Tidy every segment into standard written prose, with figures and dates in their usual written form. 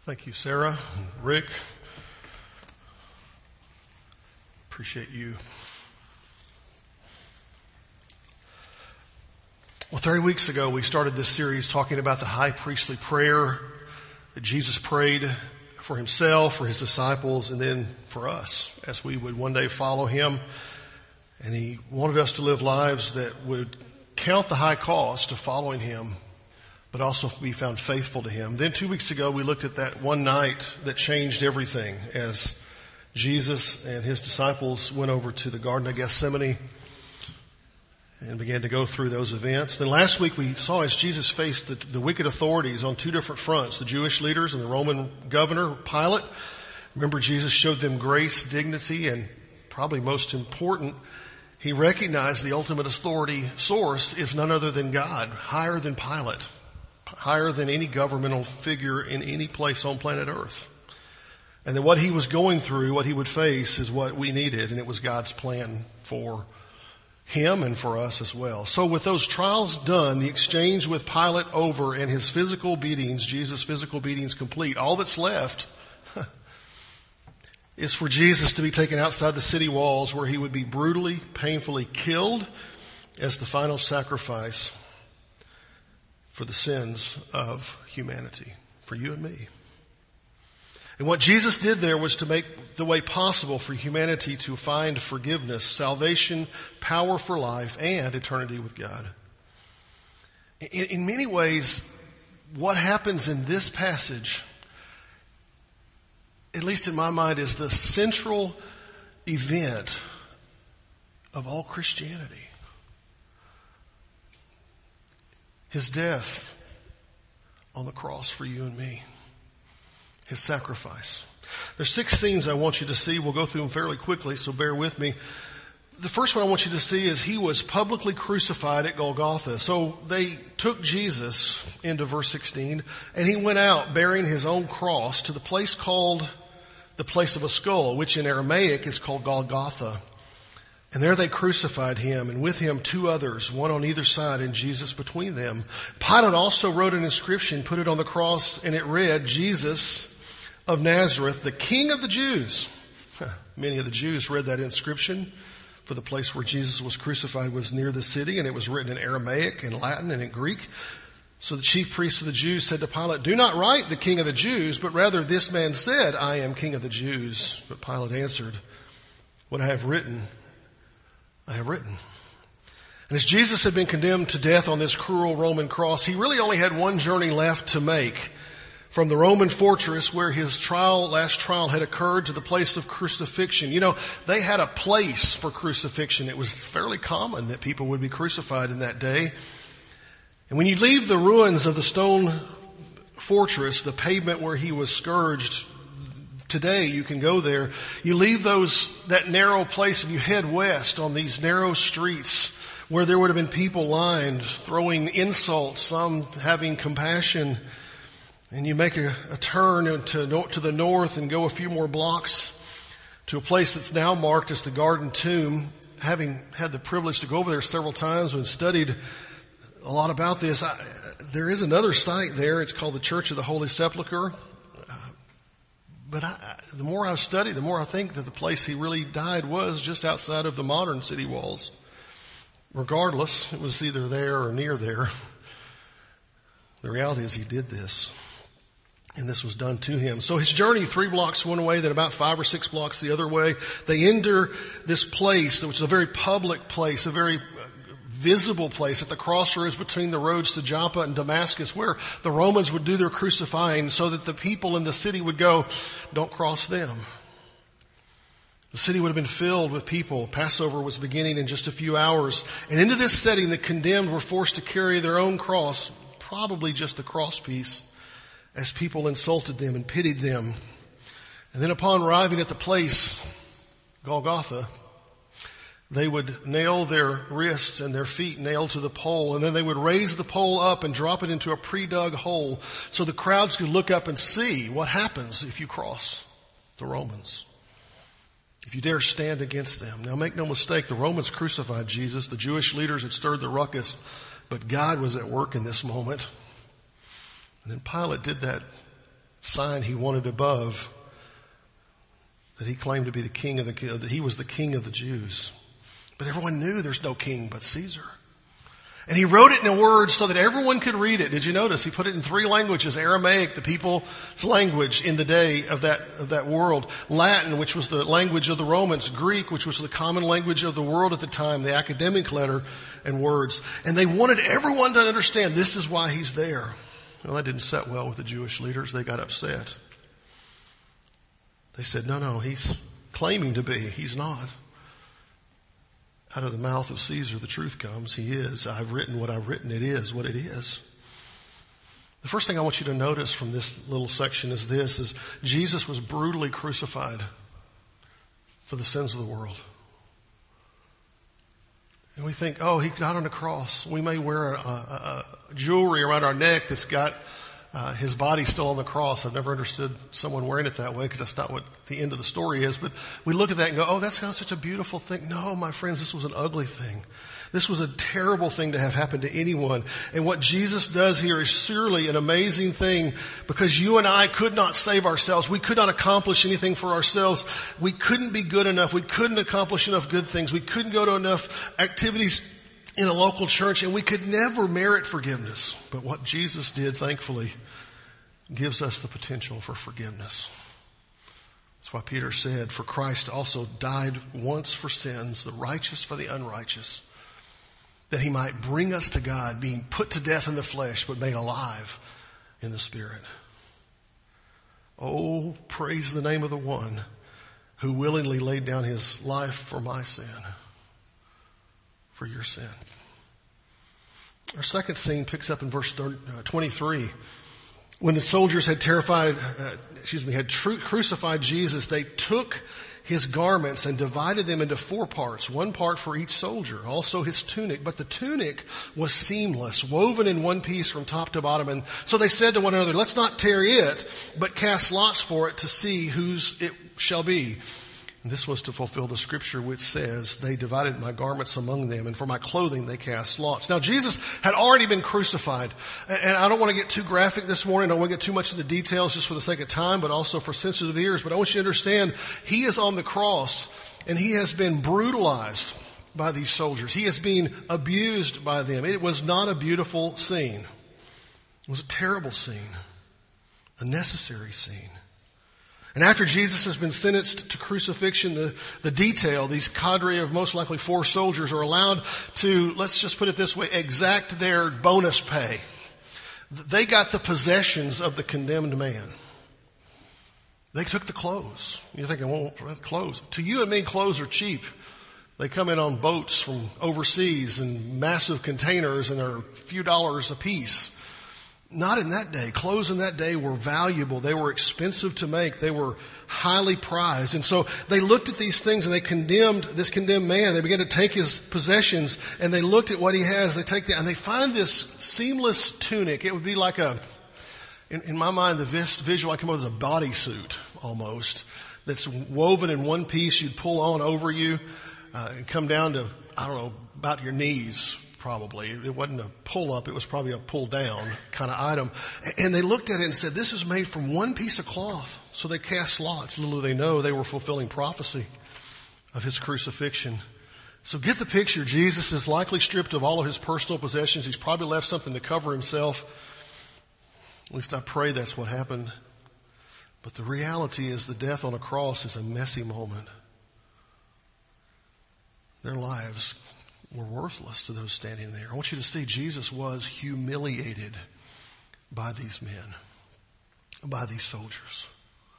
Thank you, Sarah and Rick. Appreciate you. Well, 30 weeks ago, we started this series talking about the high priestly prayer that Jesus prayed for himself, for his disciples, and then for us as we would one day follow him. And he wanted us to live lives that would count the high cost of following him, but also be found faithful to him. Then 2 weeks ago, we looked at that one night that changed everything as Jesus and his disciples went over to the Garden of Gethsemane and began to go through those events. Then last week, we saw as Jesus faced the wicked authorities on two different fronts, the Jewish leaders and the Roman governor, Pilate. Remember, Jesus showed them grace, dignity, and probably most important, he recognized the ultimate authority source is none other than God, higher than Pilate, higher than any governmental figure in any place on planet Earth. And that what he was going through, what he would face, is what we needed, and it was God's plan for him and for us as well. So with those trials done, the exchange with Pilate over, and his physical beatings, Jesus' physical beatings complete, all that's left is for Jesus to be taken outside the city walls where he would be brutally, painfully killed as the final sacrifice for the sins of humanity, for you and me. And what Jesus did there was to make the way possible for humanity to find forgiveness, salvation, power for life, and eternity with God. In many ways, what happens in this passage, at least in my mind, is the central event of all Christianity. His death on the cross for you and me. His sacrifice. There's 6 things I want you to see. We'll go through them fairly quickly, so bear with me. The first one I want you to see is he was publicly crucified at Golgotha. So they took Jesus into verse 16, and he went out bearing his own cross to the place called the place of a skull, which in Aramaic is called Golgotha. And there they crucified him, and with him 2 others, one on either side, and Jesus between them. Pilate also wrote an inscription, put it on the cross, and it read, Jesus of Nazareth, the King of the Jews. Many of the Jews read that inscription, for the place where Jesus was crucified was near the city, and it was written in Aramaic, in Latin, and in Greek. So the chief priests of the Jews said to Pilate, do not write the King of the Jews, but rather this man said, I am King of the Jews. But Pilate answered, what I have written, I have written. And as Jesus had been condemned to death on this cruel Roman cross, he really only had one journey left to make from the Roman fortress where his last trial had occurred to the place of crucifixion. You know, they had a place for crucifixion. It was fairly common that people would be crucified in that day. And when you leave the ruins of the stone fortress, the pavement where he was scourged, today you can go there. You leave that narrow place and you head west on these narrow streets where there would have been people lined, throwing insults, some having compassion. And you make a turn to the north and go a few more blocks to a place that's now marked as the Garden Tomb. Having had the privilege to go over there several times and studied a lot about this, there is another site there. It's called the Church of the Holy Sepulchre. But the more I study, the more I think that the place he really died was just outside of the modern city walls. Regardless, it was either there or near there. The reality is he did this, and this was done to him. So his journey 3 blocks one way, then about 5 or 6 blocks the other way. They enter this place, which is a very public place, a very visible place at the crossroads between the roads to Joppa and Damascus, where the Romans would do their crucifying so that the people in the city would go, don't cross them. The city would have been filled with people. Passover was beginning in just a few hours. And into this setting, the condemned were forced to carry their own cross, probably just the cross piece, as people insulted them and pitied them. And then upon arriving at the place, Golgotha, they would nail their wrists and their feet nailed to the pole, and then they would raise the pole up and drop it into a pre-dug hole so the crowds could look up and see what happens if you cross the Romans, if you dare stand against them. Now make no mistake, the Romans crucified Jesus. The Jewish leaders had stirred the ruckus, but God was at work in this moment. And then Pilate did that sign he wanted above, that he claimed to be the king of that he was the king of the Jews. But everyone knew there's no king but Caesar. And he wrote it in a word so that everyone could read it. Did you notice? He put it in 3 languages: Aramaic, the people's language in the day of that world; Latin, which was the language of the Romans; Greek, which was the common language of the world at the time, the academic letter and words. And they wanted everyone to understand this is why he's there. Well, that didn't set well with the Jewish leaders. They got upset. They said, no, he's claiming to be. He's not. Out of the mouth of Caesar, the truth comes. He is. I've written what I've written. It is what it is. The first thing I want you to notice from this little section is this, is Jesus was brutally crucified for the sins of the world. And we think, oh, he got on a cross. We may wear a jewelry around our neck that's got his body still on the cross. I've never understood someone wearing it that way, because that's not what the end of the story is. But we look at that and go, oh, that's such a beautiful thing. No, my friends, this was an ugly thing. This was a terrible thing to have happen to anyone. And what Jesus does here is surely an amazing thing, because you and I could not save ourselves. We could not accomplish anything for ourselves. We couldn't be good enough. We couldn't accomplish enough good things. We couldn't go to enough activities in a local church, and we could never merit forgiveness. But what Jesus did, thankfully, gives us the potential for forgiveness. That's why Peter said, for Christ also died once for sins, the righteous for the unrighteous, that he might bring us to God, being put to death in the flesh, but made alive in the Spirit. Oh, praise the name of the one who willingly laid down his life for my sin, for your sin. Our second scene picks up in verse 23. When the soldiers had crucified Jesus, they took his garments and divided them into 4 parts, 1 part for each soldier, also his tunic. But the tunic was seamless, woven in one piece from top to bottom. And so they said to one another, let's not tear it, but cast lots for it to see whose it shall be. And this was to fulfill the scripture which says, they divided my garments among them, and for my clothing they cast lots. Now, Jesus had already been crucified. And I don't want to get too graphic this morning. I don't want to get too much into details just for the sake of time, but also for sensitive ears. But I want you to understand, he is on the cross, and he has been brutalized by these soldiers. He is being abused by them. It was not a beautiful scene. It was a terrible scene, a necessary scene. And after Jesus has been sentenced to crucifixion, the detail, these cadre of most likely 4 soldiers are allowed to, let's just put it this way, exact their bonus pay. They got the possessions of the condemned man. They took the clothes. You're thinking, well, clothes. To you and me, clothes are cheap. They come in on boats from overseas in massive containers, and they're a few dollars a piece. Not in that day. Clothes in that day were valuable. They were expensive to make. They were highly prized. And so they looked at these things, and they condemned this condemned man. They began to take his possessions, and they looked at what he has. They take that, and they find this seamless tunic. It would be like in my mind, the visual I come up with is a bodysuit almost, that's woven in one piece. You'd pull on over you and come down to, about your knees. Probably. It wasn't a pull-up. It was probably a pull-down kind of item. And they looked at it and said, this is made from one piece of cloth. So they cast lots. Little do they know they were fulfilling prophecy of his crucifixion. So get the picture. Jesus is likely stripped of all of his personal possessions. He's probably left something to cover himself. At least I pray that's what happened. But the reality is the death on a cross is a messy moment. Their lives were worthless to those standing there. I want you to see Jesus was humiliated by these men, by these soldiers.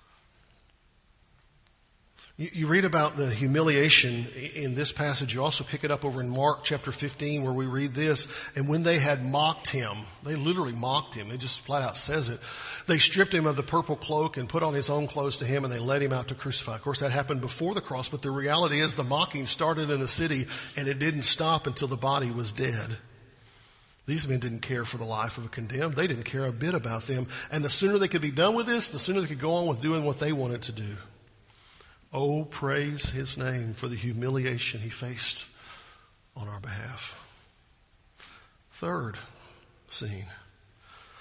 You read about the humiliation in this passage. You also pick it up over in Mark chapter 15, where we read this. And when they had mocked him, they literally mocked him. It just flat out says it. They stripped him of the purple cloak and put on his own clothes to him, and they led him out to crucify. Of course, that happened before the cross, but the reality is the mocking started in the city, and it didn't stop until the body was dead. These men didn't care for the life of a condemned. They didn't care a bit about them. And the sooner they could be done with this, the sooner they could go on with doing what they wanted to do. Oh, praise his name for the humiliation he faced on our behalf. Third scene.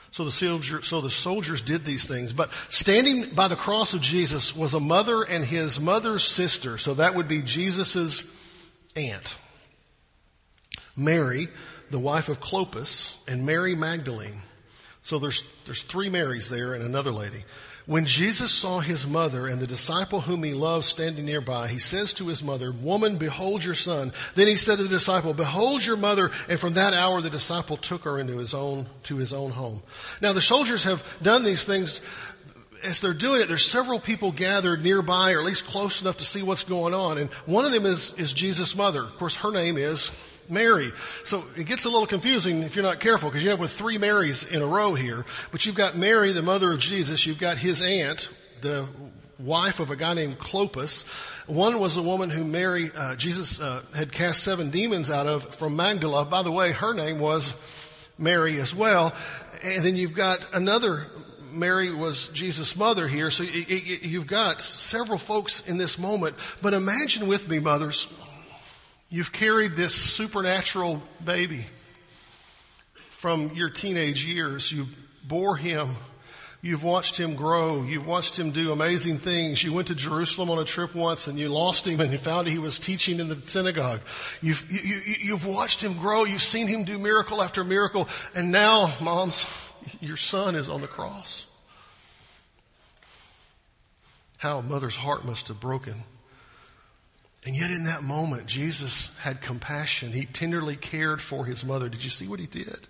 So the soldiers did these things. But standing by the cross of Jesus was a mother and his mother's sister. So that would be Jesus' aunt. Mary, the wife of Clopas, and Mary Magdalene. So there's three Marys there and another lady. When Jesus saw his mother and the disciple whom he loved standing nearby, he says to his mother, "Woman, behold your son." Then he said to the disciple, "Behold your mother." And from that hour, the disciple took her to his own home. Now the soldiers have done these things. As they're doing it, there's several people gathered nearby, or at least close enough to see what's going on. And one of them is Jesus' mother. Of course, her name is Mary. So it gets a little confusing if you're not careful, because you have with three Marys in a row here. But you've got Mary, the mother of Jesus. You've got his aunt, the wife of a guy named Clopas. One was a woman who Jesus had cast 7 demons out of from Magdala. By the way, her name was Mary as well. And then you've got another, Mary was Jesus' mother here. So you've got several folks in this moment. But imagine with me, mothers, you've carried this supernatural baby from your teenage years. You bore him. You've watched him grow. You've watched him do amazing things. You went to Jerusalem on a trip once and you lost him and you found he was teaching in the synagogue. You've watched him grow. You've seen him do miracle after miracle. And now, moms, your son is on the cross. How a mother's heart must have broken. And yet in that moment, Jesus had compassion. He tenderly cared for his mother. Did you see what he did?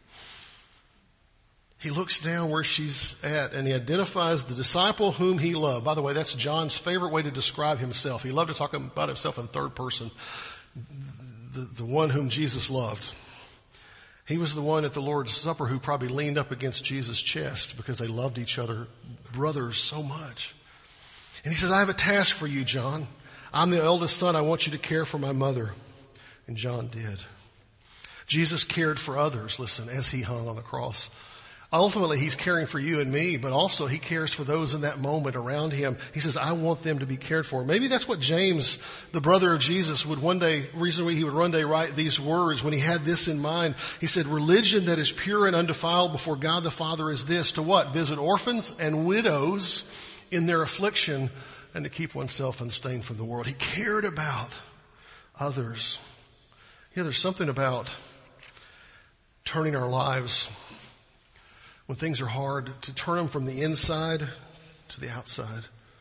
He looks down where she's at and he identifies the disciple whom he loved. By the way, that's John's favorite way to describe himself. He loved to talk about himself in third person. The one whom Jesus loved. He was the one at the Lord's Supper who probably leaned up against Jesus' chest because they loved each other, brothers, so much. And he says, "I have a task for you, John. I'm the eldest son. I want you to care for my mother." And John did. Jesus cared for others, listen, as he hung on the cross. Ultimately, he's caring for you and me, but also he cares for those in that moment around him. He says, I want them to be cared for. Maybe that's what James, the brother of Jesus, would one day write these words when he had this in mind. He said, "Religion that is pure and undefiled before God the Father is this, to what? Visit orphans and widows in their affliction, and to keep oneself unstained from the world." He cared about others. You know, there's something about turning our lives, when things are hard, to turn them from the inside to the outside.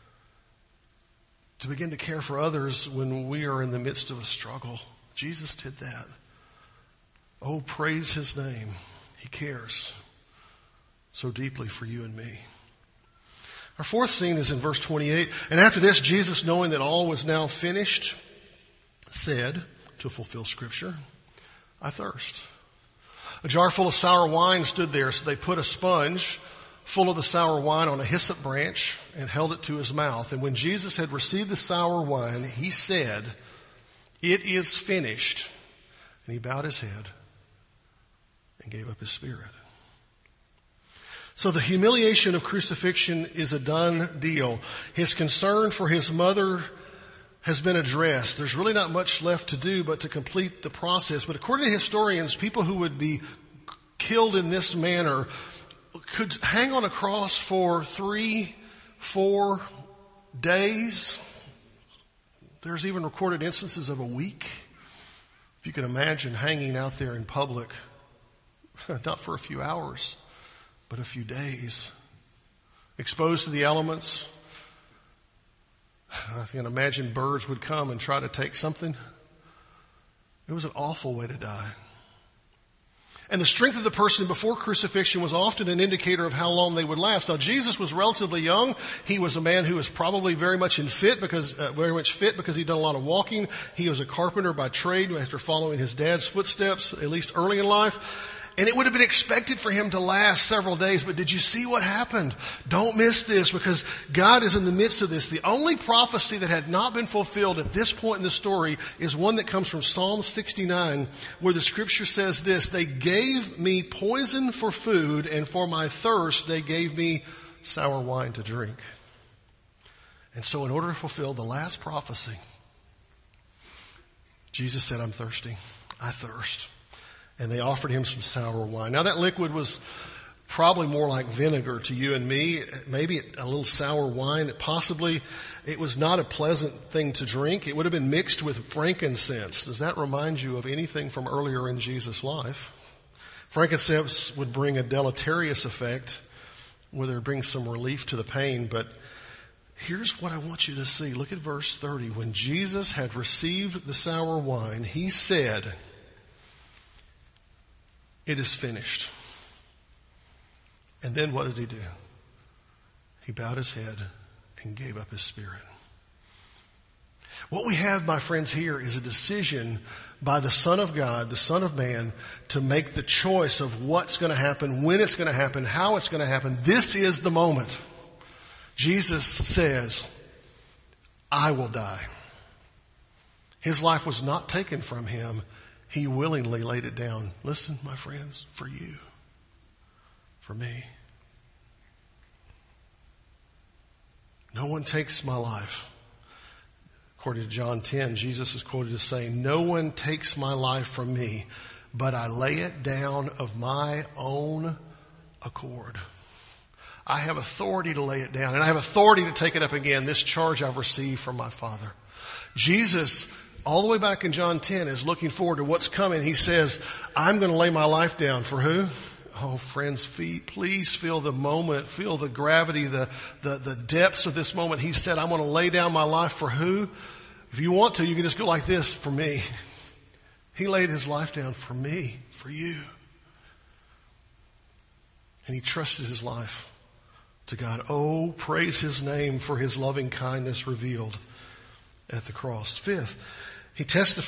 To begin to care for others when we are in the midst of a struggle. Jesus did that. Oh, praise his name. He cares so deeply for you and me. Our fourth scene is in verse 28. "And after this, Jesus, knowing that all was now finished, said," to fulfill Scripture, "I thirst." A jar full of sour wine stood there, so they put a sponge full of the sour wine on a hyssop branch and held it to his mouth. And when Jesus had received the sour wine, he said, "It is finished." And he bowed his head and gave up his spirit. So the humiliation of crucifixion is a done deal. His concern for his mother has been addressed. There's really not much left to do but to complete the process. But according to historians, people who would be killed in this manner could hang on a cross for 3-4 days. There's even recorded instances of a week. If you can imagine hanging out there in public, not for a few hours, but a few days, exposed to the elements. I can imagine birds would come and try to take something. It was an awful way to die. And the strength of the person before crucifixion was often an indicator of how long they would last. Now, Jesus was relatively young. He was a man who was probably very much fit because he'd done a lot of walking. He was a carpenter by trade after following his dad's footsteps, at least early in life. And it would have been expected for him to last several days. But did you see what happened? Don't miss this, because God is in the midst of this. The only prophecy that had not been fulfilled at this point in the story is one that comes from Psalm 69, where the scripture says this: "They gave me poison for food, and for my thirst they gave me sour wine to drink." And so in order to fulfill the last prophecy, Jesus said, "I'm thirsty. I thirst." And they offered him some sour wine. Now that liquid was probably more like vinegar to you and me, maybe a little sour wine. Possibly it was not a pleasant thing to drink. It would have been mixed with frankincense. Does that remind you of anything from earlier in Jesus' life? Frankincense would bring a deleterious effect, whether it brings some relief to the pain. But here's what I want you to see. Look at verse 30. When Jesus had received the sour wine, he said, "It is finished." And then what did he do? He bowed his head and gave up his spirit. What we have, my friends, here is a decision by the Son of God, the Son of Man, to make the choice of what's going to happen, when it's going to happen, how it's going to happen. This is the moment. Jesus says, "I will die." His life was not taken from him. He willingly laid it down. Listen, my friends, for you, for me. No one takes my life. According to John 10, Jesus is quoted as saying, "No one takes my life from me, but I lay it down of my own accord." I have authority to lay it down, and I have authority to take it up again. This charge I've received from my Father. Jesus, all the way back in John 10, is looking forward to what's coming. He says, "I'm going to lay my life down." For who? Oh, friends, please feel the moment, feel the gravity, the depths of this moment. He said, "I'm going to lay down my life." For who? If you want to, you can just go like this: for me. He laid his life down for me, for you. And he trusted his life to God. Oh, praise his name for his loving kindness revealed at the cross. Fifth, he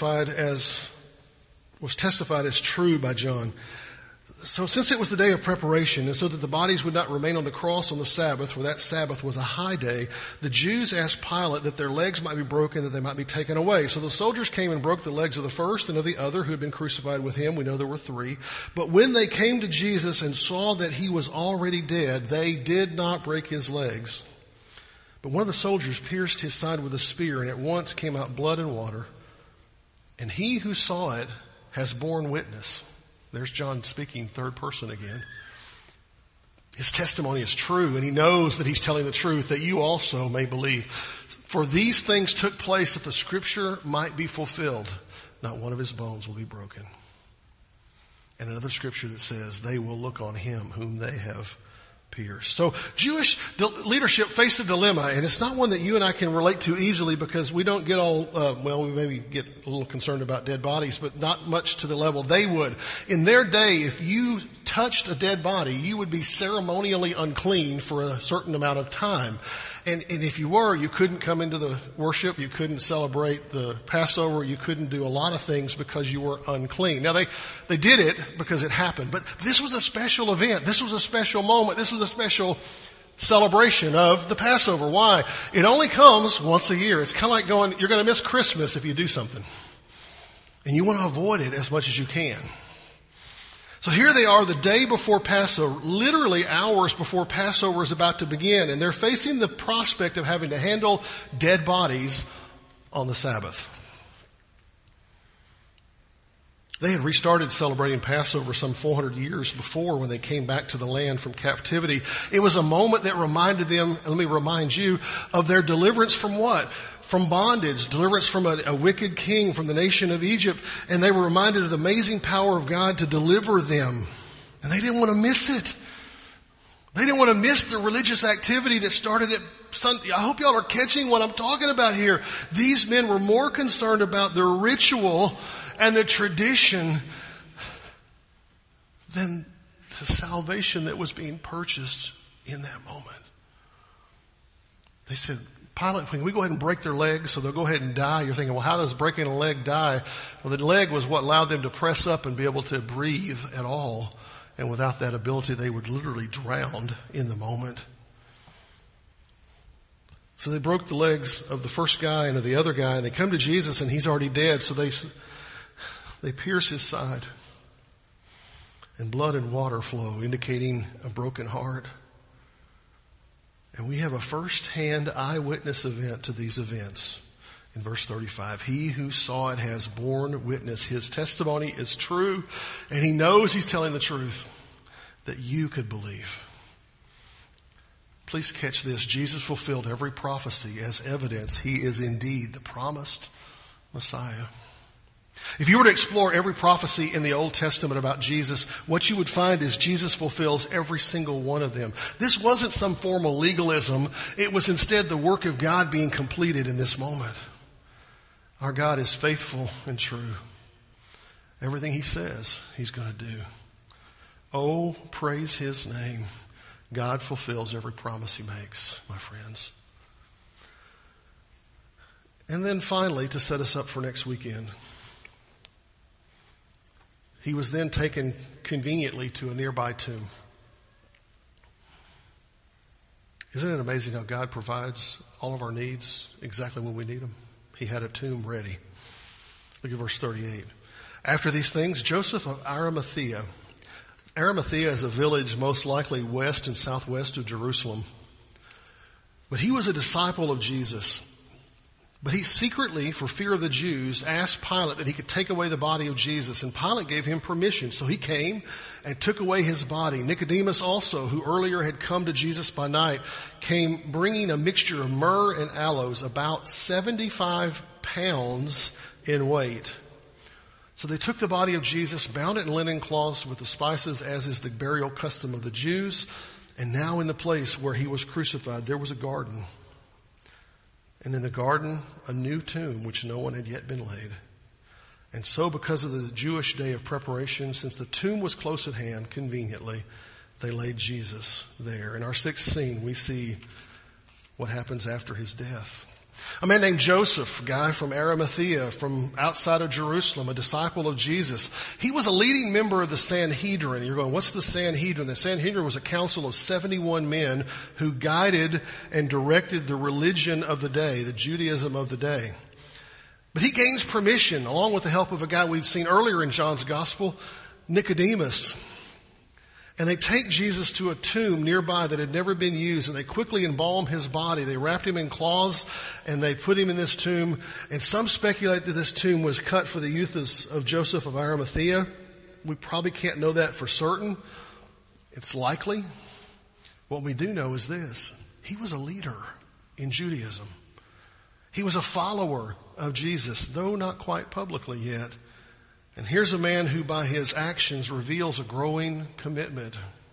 was testified as true by John. So since it was the day of preparation, and so that the bodies would not remain on the cross on the Sabbath, for that Sabbath was a high day, the Jews asked Pilate that their legs might be broken, that they might be taken away. So the soldiers came and broke the legs of the first and of the other who had been crucified with him. We know there were 3. But when they came to Jesus and saw that he was already dead, they did not break his legs. But one of the soldiers pierced his side with a spear, and at once came out blood and water. And he who saw it has borne witness. There's John speaking third person again. His testimony is true, and he knows that he's telling the truth, that you also may believe. For these things took place that the scripture might be fulfilled. Not one of his bones will be broken. And another scripture that says, they will look on him whom they have pierced. So Jewish leadership faced a dilemma, and it's not one that you and I can relate to easily, because we don't get all, we maybe get a little concerned about dead bodies, but not much to the level they would. In their day, if you touched a dead body, you would be ceremonially unclean for a certain amount of time. And if you were, you couldn't come into the worship, you couldn't celebrate the Passover, you couldn't do a lot of things because you were unclean. Now, they did it because it happened, but this was a special event. This was a special moment. This was a special celebration of the Passover. Why? It only comes once a year. It's kind of like going, you're going to miss Christmas if you do something. And you want to avoid it as much as you can. So here they are the day before Passover, literally hours before Passover is about to begin, and they're facing the prospect of having to handle dead bodies on the Sabbath. They had restarted celebrating Passover some 400 years before when they came back to the land from captivity. It was a moment that reminded them, and let me remind you, of their deliverance from what? From bondage, deliverance from a wicked king from the nation of Egypt. And they were reminded of the amazing power of God to deliver them. And they didn't want to miss it. They didn't want to miss the religious activity that started at Sunday. I hope y'all are catching what I'm talking about here. These men were more concerned about their ritual and the tradition than the salvation that was being purchased in that moment. They said, Pilate, can we go ahead and break their legs so they'll go ahead and die? You're thinking, well, how does breaking a leg die? Well, the leg was what allowed them to press up and be able to breathe at all. And without that ability, they would literally drown in the moment. So they broke the legs of the first guy and of the other guy, and they come to Jesus, and he's already dead. So they pierce his side, and blood and water flow, indicating a broken heart. And we have a first-hand eyewitness event to these events. In verse 35, he who saw it has borne witness. His testimony is true, and he knows he's telling the truth, that you could believe. Please catch this. Jesus fulfilled every prophecy as evidence he is indeed the promised Messiah. If you were to explore every prophecy in the Old Testament about Jesus, what you would find is Jesus fulfills every single one of them. This wasn't some formal legalism. It was instead the work of God being completed in this moment. Our God is faithful and true. Everything he says, he's going to do. Oh, praise his name. God fulfills every promise he makes, my friends. And then finally, to set us up for next weekend, he was then taken conveniently to a nearby tomb. Isn't it amazing how God provides all of our needs exactly when we need them? He had a tomb ready. Look at verse 38. After these things, Joseph of Arimathea. Arimathea is a village most likely west and southwest of Jerusalem. But he was a disciple of Jesus. But he secretly, for fear of the Jews, asked Pilate that he could take away the body of Jesus. And Pilate gave him permission. So he came and took away his body. Nicodemus also, who earlier had come to Jesus by night, came bringing a mixture of myrrh and aloes, about 75 pounds in weight. So they took the body of Jesus, bound it in linen cloths with the spices, as is the burial custom of the Jews. And now in the place where he was crucified, there was a garden. And in the garden, a new tomb, which no one had yet been laid. And so, because of the Jewish day of preparation, since the tomb was close at hand, conveniently, they laid Jesus there. In our sixth scene, we see what happens after his death. A man named Joseph, a guy from Arimathea, from outside of Jerusalem, a disciple of Jesus. He was a leading member of the Sanhedrin. You're going, what's the Sanhedrin? The Sanhedrin was a council of 71 men who guided and directed the religion of the day, the Judaism of the day. But he gains permission, along with the help of a guy we've seen earlier in John's Gospel, Nicodemus. And they take Jesus to a tomb nearby that had never been used, and they quickly embalm his body. They wrapped him in cloths, and they put him in this tomb. And some speculate that this tomb was cut for the youth of Joseph of Arimathea. We probably can't know that for certain. It's likely. What we do know is this. He was a leader in Judaism. He was a follower of Jesus, though not quite publicly yet. And here's a man who by his actions reveals a growing commitment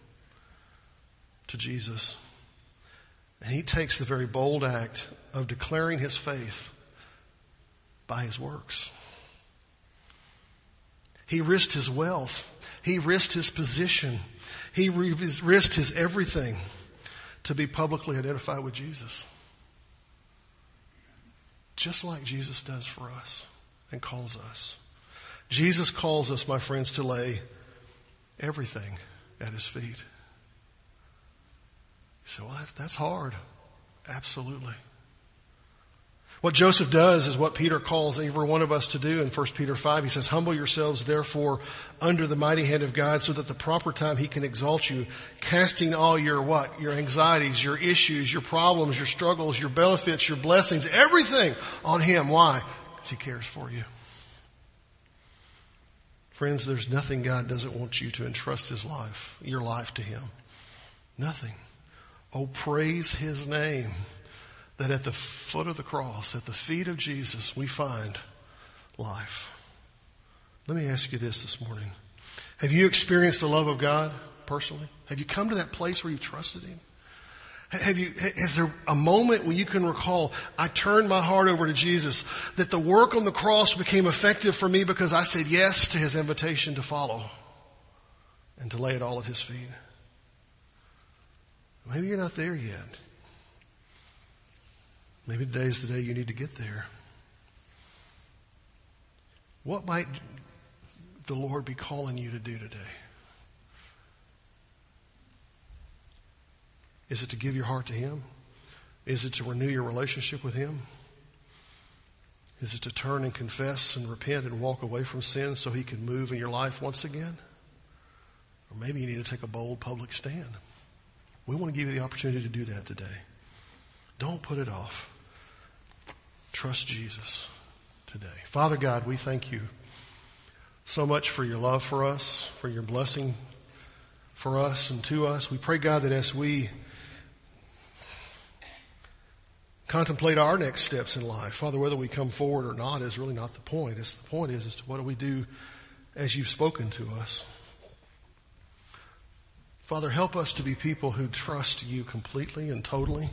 to Jesus. And he takes the very bold act of declaring his faith by his works. He risked his wealth. He risked his position. He risked his everything to be publicly identified with Jesus. Just like Jesus does for us and calls us. Jesus calls us, my friends, to lay everything at his feet. You say, well, that's hard. Absolutely. What Joseph does is what Peter calls every one of us to do in 1 Peter 5. He says, humble yourselves, therefore, under the mighty hand of God, so that at the proper time he can exalt you, casting all your what? Your anxieties, your issues, your problems, your struggles, your benefits, your blessings, everything on him. Why? Because he cares for you. Friends, there's nothing God doesn't want you to entrust your life to him. Nothing. Oh, praise his name, that at the foot of the cross, at the feet of Jesus, we find life. Let me ask you this morning. Have you experienced the love of God personally? Have you come to that place where you trusted him? Is there a moment when you can recall, I turned my heart over to Jesus, that the work on the cross became effective for me because I said yes to his invitation to follow and to lay it all at his feet? Maybe you're not there yet. Maybe today's the day you need to get there. What might the Lord be calling you to do today? Is it to give your heart to him? Is it to renew your relationship with him? Is it to turn and confess and repent and walk away from sin so he can move in your life once again? Or maybe you need to take a bold public stand. We want to give you the opportunity to do that today. Don't put it off. Trust Jesus today. Father God, we thank you so much for your love for us, for your blessing for us and to us. We pray, God, that as we contemplate our next steps in life, Father, whether we come forward or not is really not the point. The point is as to what do we do as you've spoken to us. Father, help us to be people who trust you completely and totally.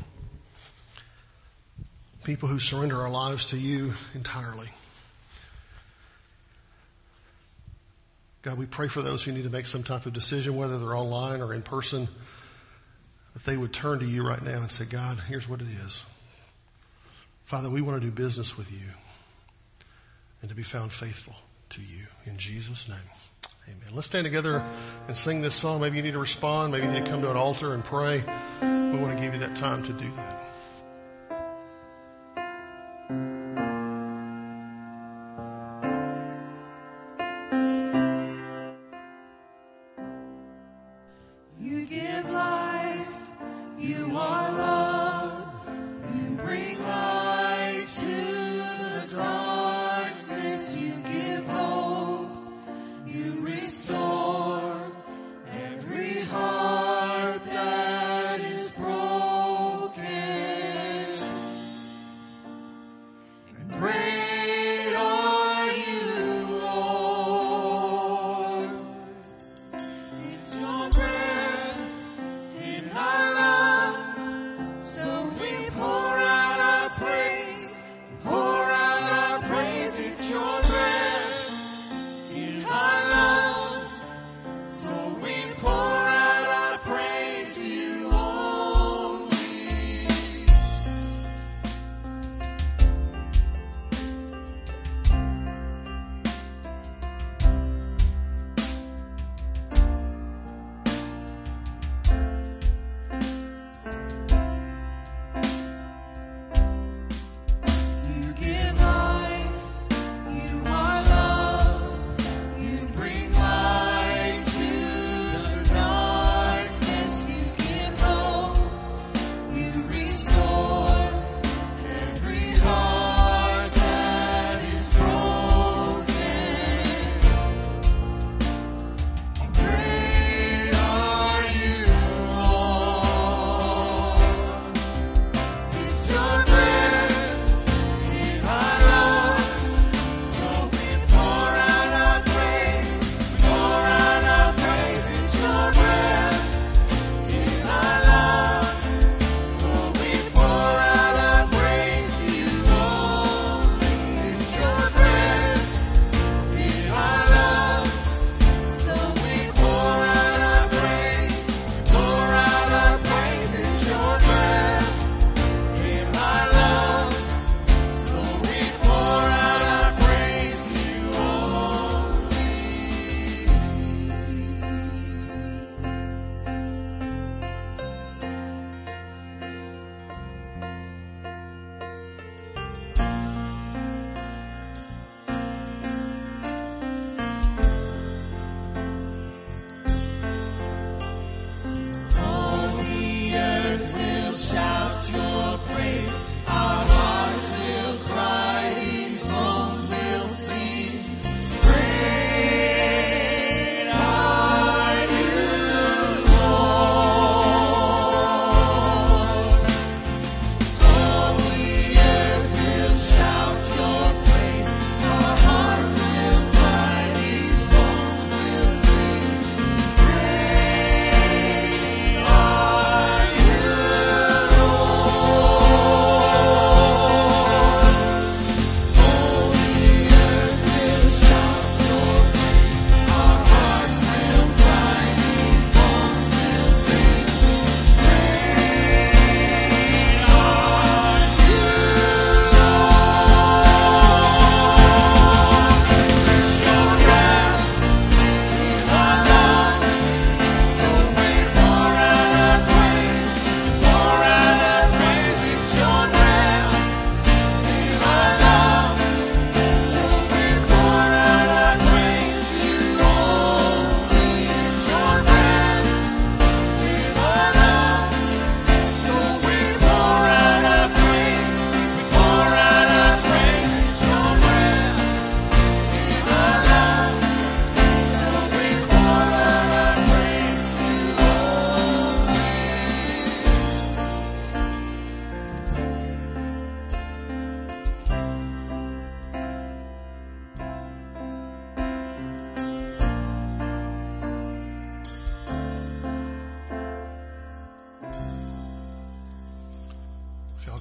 People who surrender our lives to you entirely. God, we pray for those who need to make some type of decision, whether they're online or in person, that they would turn to you right now and say, God, here's what it is. Father, we want to do business with you and to be found faithful to you. In Jesus' name, amen. Let's stand together and sing this song. Maybe you need to respond. Maybe you need to come to an altar and pray. We want to give you that time to do that.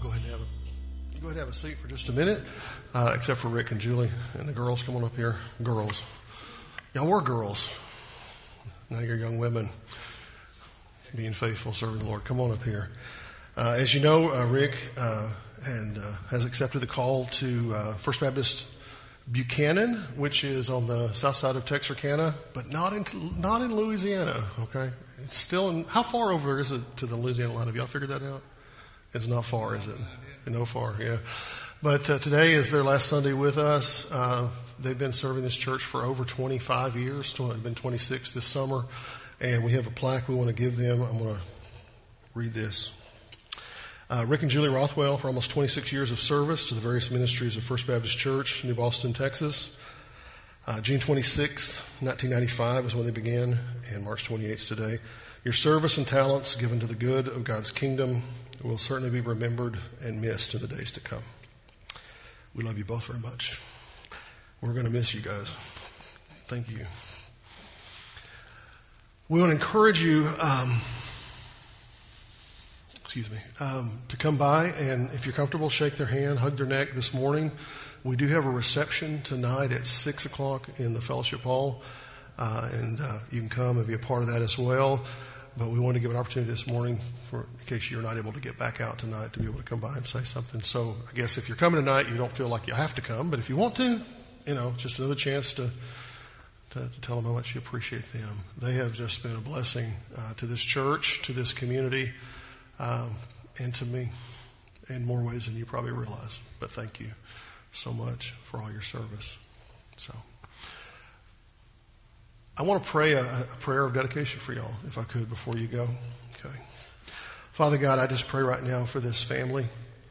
go ahead and have a seat for just a minute, except for Rick and Julie and the girls. Come on up here. Girls. Y'all were girls. Now you're young women being faithful, serving the Lord. Come on up here. As you know, Rick has accepted the call to First Baptist Buchanan, which is on the south side of Texarkana, but not in Louisiana. Okay, it's still in. How far over is it to the Louisiana line? Have y'all figured that out? It's not far, is it? No far, yeah. But today is their last Sunday with us. They've been serving this church for over 25 years. It's been 26 this summer, and we have a plaque we want to give them. I'm going to read this. Rick and Julie Rothwell, for almost 26 years of service to the various ministries of First Baptist Church, New Boston, Texas. June 26th, 1995 is when they began, and March 28th today. Your service and talents given to the good of God's kingdom will certainly be remembered and missed in the days to come. We love you both very much. We're going to miss you guys. Thank you. We want to encourage you to come by, and if you're comfortable, shake their hand, hug their neck this morning. We do have a reception tonight at 6 o'clock in the fellowship hall, and you can come and be a part of that as well. But we want to give an opportunity this morning in case you're not able to get back out tonight to be able to come by and say something. So I guess if you're coming tonight, you don't feel like you have to come, but if you want to, just another chance to tell them how much you appreciate them. They have just been a blessing to this church, to this community, and to me in more ways than you probably realize. But thank you so much for all your service. So I want to pray a prayer of dedication for y'all, if I could, before you go. Okay. Father God, I just pray right now for this family.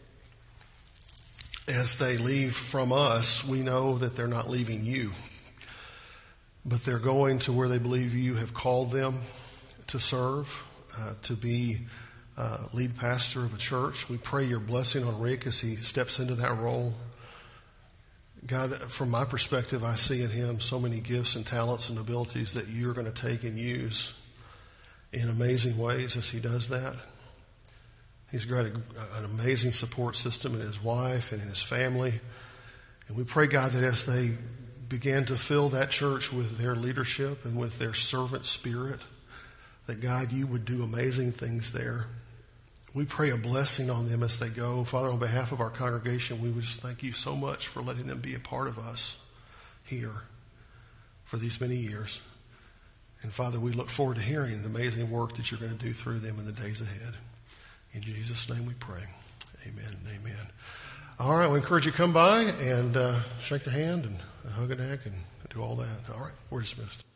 As they leave from us, we know that they're not leaving you, but they're going to where they believe you have called them to serve, to be lead pastor of a church. We pray your blessing on Rick as he steps into that role. God, from my perspective, I see in him so many gifts and talents and abilities that you're going to take and use in amazing ways as he does that. He's got an amazing support system in his wife and in his family. And we pray, God, that as they begin to fill that church with their leadership and with their servant spirit, that, God, you would do amazing things there. We pray a blessing on them as they go. Father, on behalf of our congregation, we would just thank you so much for letting them be a part of us here for these many years. And Father, we look forward to hearing the amazing work that you're going to do through them in the days ahead. In Jesus' name we pray. Amen and amen. All right, we encourage you to come by and shake the hand and hug a neck and do all that. All right, we're dismissed.